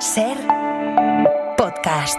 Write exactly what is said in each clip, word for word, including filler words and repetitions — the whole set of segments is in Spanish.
Ser podcast.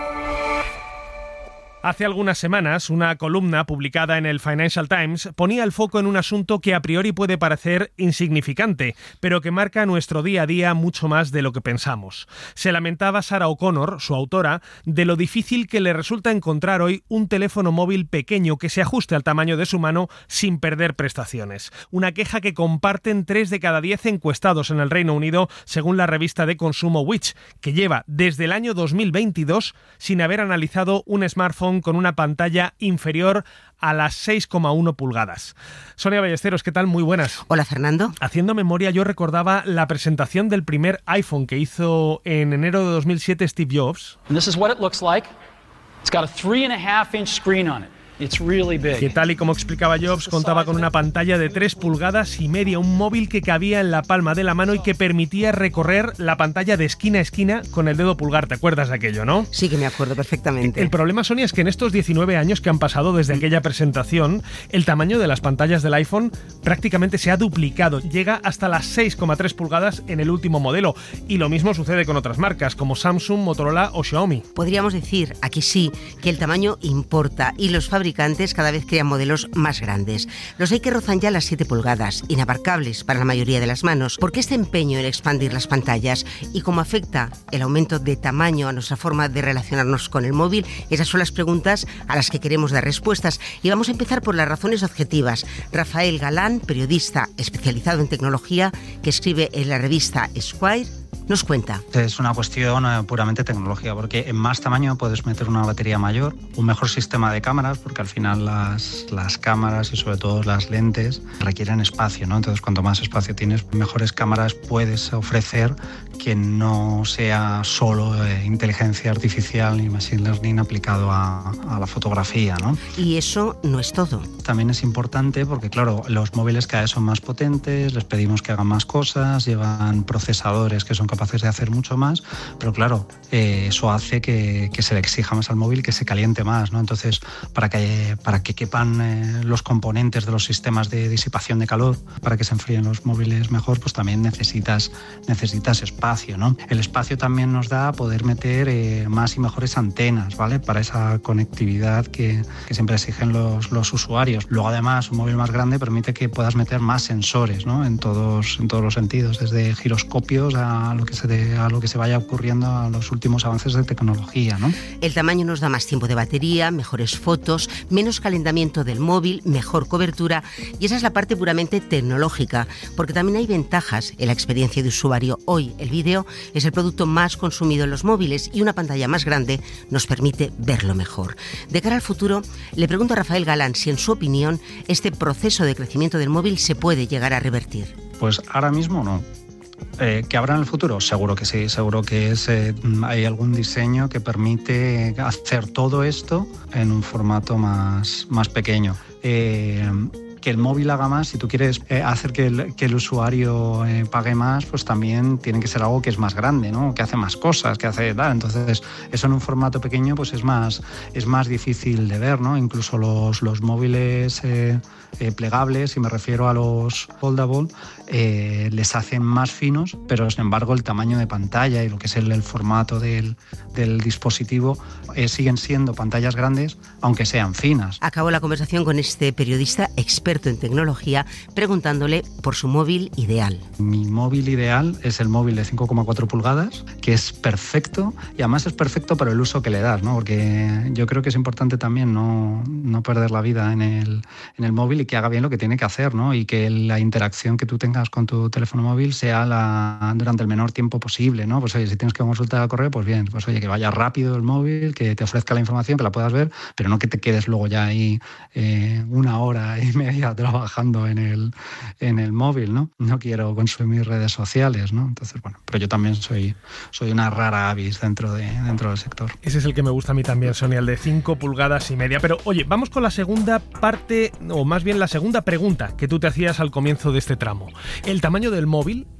Hace algunas semanas, una columna publicada en el Financial Times ponía el foco en un asunto que a priori puede parecer insignificante, pero que marca nuestro día a día mucho más de lo que pensamos. Se lamentaba Sarah O'Connor, su autora, de lo difícil que le resulta encontrar hoy un teléfono móvil pequeño que se ajuste al tamaño de su mano sin perder prestaciones. Una queja que comparten tres de cada diez encuestados en el Reino Unido, según la revista de consumo Which, que lleva desde el año dos mil veintidós sin haber analizado un smartphone con una pantalla inferior a las seis coma uno pulgadas. Sonia Ballesteros, ¿qué tal? Muy buenas. Hola, Fernando. Haciendo memoria, yo recordaba la presentación del primer iPhone que hizo en enero de dos mil siete Steve Jobs. And this is what it looks like. It's got a three and a half inch screen on it. It's really big. Que tal y como explicaba Jobs, contaba con una pantalla de tres pulgadas y media, un móvil que cabía en la palma de la mano y que permitía recorrer la pantalla de esquina a esquina con el dedo pulgar. ¿Te acuerdas de aquello, no? Sí, que me acuerdo perfectamente. El problema, Sonia, es que en estos diecinueve años que han pasado desde aquella presentación, el tamaño de las pantallas del iPhone prácticamente se ha duplicado. Llega hasta las seis coma tres pulgadas en el último modelo. Y lo mismo sucede con otras marcas como Samsung, Motorola o Xiaomi. Podríamos decir, aquí sí, que el tamaño importa y los fabricantes cada vez crean modelos más grandes. Los hay que rozan ya las siete pulgadas, inabarcables para la mayoría de las manos. ¿Por qué este empeño en expandir las pantallas? Y cómo afecta el aumento de tamaño a nuestra forma de relacionarnos con el móvil. Esas son las preguntas a las que queremos dar respuestas. Y vamos a empezar por las razones objetivas. Rafael Galán, periodista especializado en tecnología, que escribe en la revista Esquire, nos cuenta. Es una cuestión eh, puramente tecnológica, porque en más tamaño puedes meter una batería mayor, un mejor sistema de cámaras, porque al final las, las cámaras y sobre todo las lentes requieren espacio, ¿no? Entonces, cuanto más espacio tienes, mejores cámaras puedes ofrecer, que no sea solo eh, inteligencia artificial ni machine learning aplicado a, a la fotografía, ¿no? Y eso no es todo. También es importante porque, claro, los móviles cada vez son más potentes, les pedimos que hagan más cosas, llevan procesadores que son capaces de hacer mucho más, pero claro, eh, eso hace que, que se le exija más al móvil, que se caliente más, ¿no? Entonces, para que, para que quepan eh, los componentes de los sistemas de disipación de calor, para que se enfríen los móviles mejor, pues también necesitas, necesitas espacio, ¿no? El espacio también nos da poder meter eh, más y mejores antenas, ¿vale? Para esa conectividad que, que siempre exigen los, los usuarios. Luego, además, un móvil más grande permite que puedas meter más sensores, ¿no? En todos, en todos los sentidos, desde giroscopios a lo que se de, a lo que se vaya ocurriendo a los últimos avances de tecnología, ¿no? El tamaño nos da más tiempo de batería, mejores fotos, menos calentamiento del móvil, mejor cobertura, y esa es la parte puramente tecnológica, porque también hay ventajas en la experiencia de usuario. Hoy el vídeo es el producto más consumido en los móviles y una pantalla más grande nos permite verlo mejor. De cara al futuro, le pregunto a Rafael Galán si en su opinión este proceso de crecimiento del móvil se puede llegar a revertir. Pues ahora mismo no. Eh, ¿Que habrá en el futuro? Seguro que sí, seguro que es, eh, hay algún diseño que permite hacer todo esto en un formato más, más pequeño. Eh, que el móvil haga más, si tú quieres eh, hacer que el, que el usuario eh, pague más, pues también tiene que ser algo que es más grande, ¿no? Que hace más cosas, que hace tal. Entonces, eso en un formato pequeño pues es más, es más difícil de ver, ¿no? Incluso los, los móviles eh, eh, plegables, y me refiero a los foldable, eh, les hacen más finos, pero sin embargo el tamaño de pantalla y lo que es el, el formato del, del dispositivo eh, siguen siendo pantallas grandes, aunque sean finas. Acabo la conversación con este periodista experto en tecnología preguntándole por su móvil ideal. Mi móvil ideal es el móvil de cinco coma cuatro pulgadas, que es perfecto, y además es perfecto para el uso que le das, ¿no? Porque yo creo que es importante también no, no perder la vida en el, en el móvil y que haga bien lo que tiene que hacer, ¿no? Y que la interacción que tú tengas con tu teléfono móvil sea la, durante el menor tiempo posible, ¿no? Pues oye, si tienes que consultar al correo, pues bien, pues oye, que vaya rápido el móvil, que te ofrezca la información, que la puedas ver, pero no que te quedes luego ya ahí eh, una hora y media trabajando en el, en el móvil, ¿no? No quiero consumir redes sociales, ¿no? Entonces, bueno, pero yo también soy, soy una rara avis dentro, de, dentro del sector. Ese es el que me gusta a mí también, Sonia, el de cinco pulgadas y media. Pero oye, vamos con la segunda parte, o más bien la segunda pregunta que tú te hacías al comienzo de este tramo. ¿El tamaño del móvil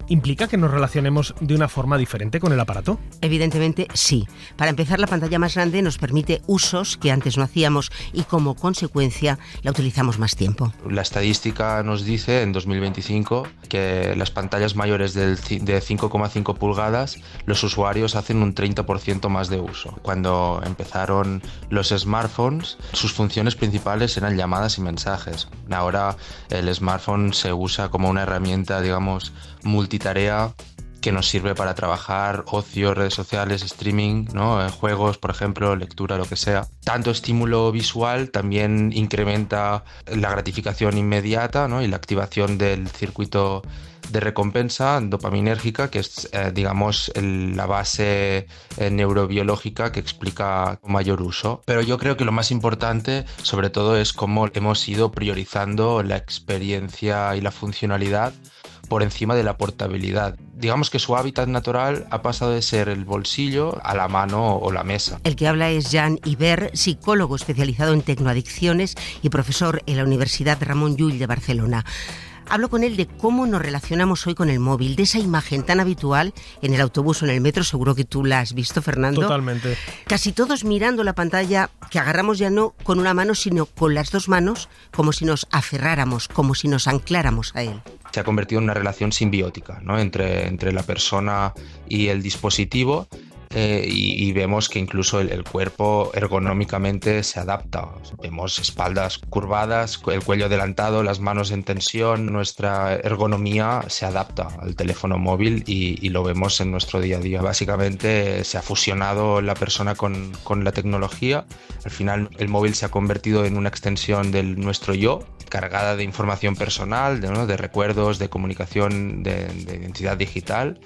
¿implica que nos relacionemos de una forma diferente con el aparato? Evidentemente sí. Para empezar, la pantalla más grande nos permite usos que antes no hacíamos y como consecuencia la utilizamos más tiempo. La estadística nos dice en dos mil veinticinco que las pantallas mayores del, de cinco coma cinco pulgadas los usuarios hacen un treinta por ciento más de uso. Cuando empezaron los smartphones, sus funciones principales eran llamadas y mensajes. Ahora el smartphone se usa como una herramienta, digamos, multitarea que nos sirve para trabajar, ocio, redes sociales, streaming, ¿no? Juegos, por ejemplo, lectura, lo que sea. Tanto estímulo visual también incrementa la gratificación inmediata, ¿no? Y la activación del circuito de recompensa dopaminérgica, que es, eh, digamos, el, la base eh, neurobiológica que explica mayor uso. Pero yo creo que lo más importante, sobre todo, es cómo hemos ido priorizando la experiencia y la funcionalidad por encima de la portabilidad. Digamos que su hábitat natural ha pasado de ser el bolsillo a la mano o la mesa. El que habla es Jan Iber, psicólogo especializado en tecnoadicciones y profesor en la Universidad Ramon Llull de Barcelona. Hablo con él de cómo nos relacionamos hoy con el móvil, de esa imagen tan habitual en el autobús o en el metro, seguro que tú la has visto, Fernando. Totalmente. Casi todos mirando la pantalla, que agarramos ya no con una mano, sino con las dos manos, como si nos aferráramos, como si nos ancláramos a él. Se ha convertido en una relación simbiótica, ¿no? entre, entre la persona y el dispositivo. Eh, y, y vemos que incluso el, el cuerpo ergonómicamente se adapta. Vemos espaldas curvadas, el cuello adelantado, las manos en tensión. Nuestra ergonomía se adapta al teléfono móvil y, y lo vemos en nuestro día a día. Básicamente se ha fusionado la persona con, con la tecnología. Al final el móvil se ha convertido en una extensión de nuestro yo, cargada de información personal, de, ¿no? de recuerdos, de comunicación, de, de identidad digital.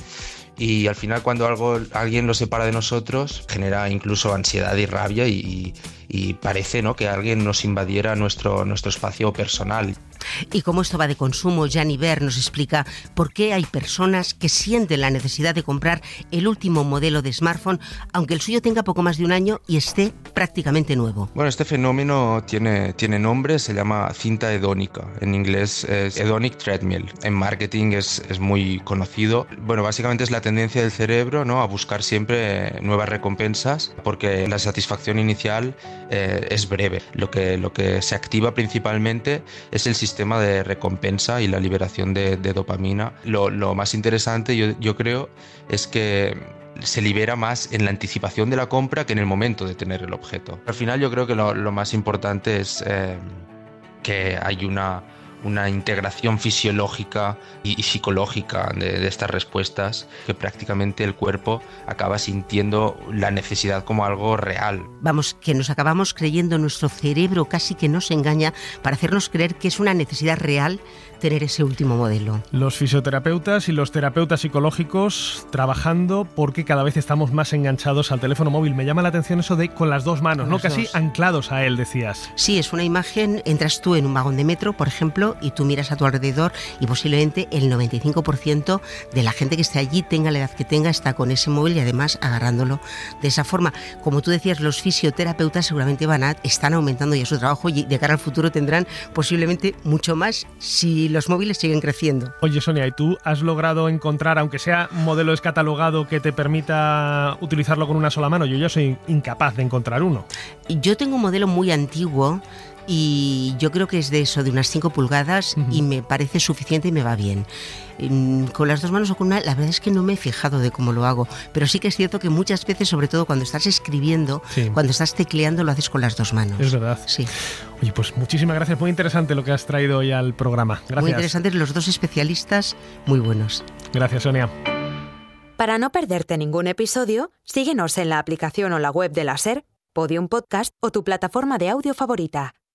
Y al final, cuando algo, alguien lo separa de nosotros, genera incluso ansiedad y rabia y, y parece, ¿no?, que alguien nos invadiera nuestro, nuestro espacio personal. Y como esto va de consumo, Jan Iber nos explica por qué hay personas que sienten la necesidad de comprar el último modelo de smartphone, aunque el suyo tenga poco más de un año y esté prácticamente nuevo. Bueno, este fenómeno tiene, tiene nombre, se llama cinta hedónica. En inglés es hedonic treadmill. En marketing es, es muy conocido. Bueno, básicamente es la tendencia del cerebro, ¿no?, a buscar siempre nuevas recompensas, porque la satisfacción inicial eh, es breve. Lo que, lo que se activa principalmente es el sistema sistema de recompensa y la liberación de, de dopamina. Lo, lo más interesante, yo, yo creo, es que se libera más en la anticipación de la compra que en el momento de tener el objeto. Al final yo creo que lo, lo más importante es eh, que hay una, una integración fisiológica y, y psicológica de, de estas respuestas, que prácticamente el cuerpo acaba sintiendo la necesidad como algo real. Vamos, que nos acabamos creyendo, nuestro cerebro casi que nos engaña para hacernos creer que es una necesidad real tener ese último modelo. Los fisioterapeutas y los terapeutas psicológicos trabajando porque cada vez estamos más enganchados al teléfono móvil. Me llama la atención eso de con las dos manos, ¿no? Casi anclados a él, decías. Sí, es una imagen, entras tú en un vagón de metro, por ejemplo, y tú miras a tu alrededor y posiblemente el noventa y cinco por ciento de la gente que esté allí, tenga la edad que tenga, está con ese móvil y además agarrándolo de esa forma. Como tú decías, los fisioterapeutas seguramente van a, están aumentando ya su trabajo y de cara al futuro tendrán posiblemente mucho más si los móviles siguen creciendo. Oye, Sonia, ¿y tú has logrado encontrar, aunque sea un modelo descatalogado, que te permita utilizarlo con una sola mano? Yo ya soy incapaz de encontrar uno. Yo tengo un modelo muy antiguo y yo creo que es de eso, de unas cinco pulgadas, uh-huh. y me parece suficiente y me va bien. Con las dos manos o con una, la verdad es que no me he fijado de cómo lo hago, pero sí que es cierto que muchas veces, sobre todo cuando estás escribiendo, sí. cuando estás tecleando, lo haces con las dos manos. Es verdad. Sí. Oye, pues muchísimas gracias, muy interesante lo que has traído hoy al programa. Gracias. Muy interesantes los dos especialistas, muy buenos. Gracias, Sonia. Para no perderte ningún episodio, síguenos en la aplicación o la web de la SER, Podium Podcast o tu plataforma de audio favorita.